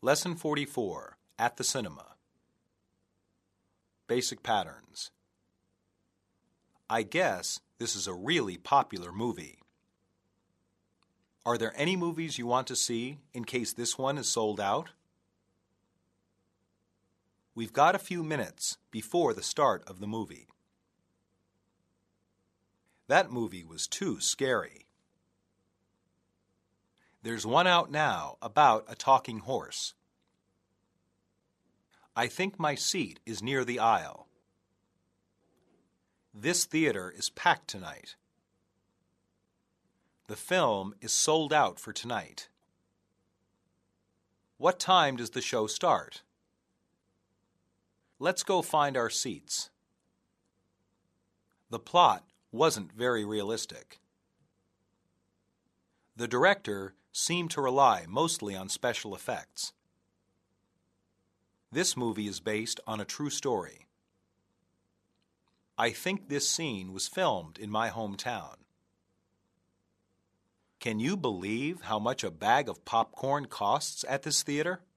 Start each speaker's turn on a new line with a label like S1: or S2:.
S1: Lesson 44, At the Cinema. Basic Patterns. I guess this is a really popular movie. Are there any movies you want to see in case this one is sold out? We've got a few minutes before the start of the movie. That movie was too scary. There's one out now about a talking horse. I think my seat is near the aisle. This theater is packed tonight. The film is sold out for tonight. What time does the show start? Let's go find our seats. The plot wasn't very realistic. The director seemed to rely mostly on special effects. This movie is based on a true story. I think this scene was filmed in my hometown. Can you believe how much a bag of popcorn costs at this theater?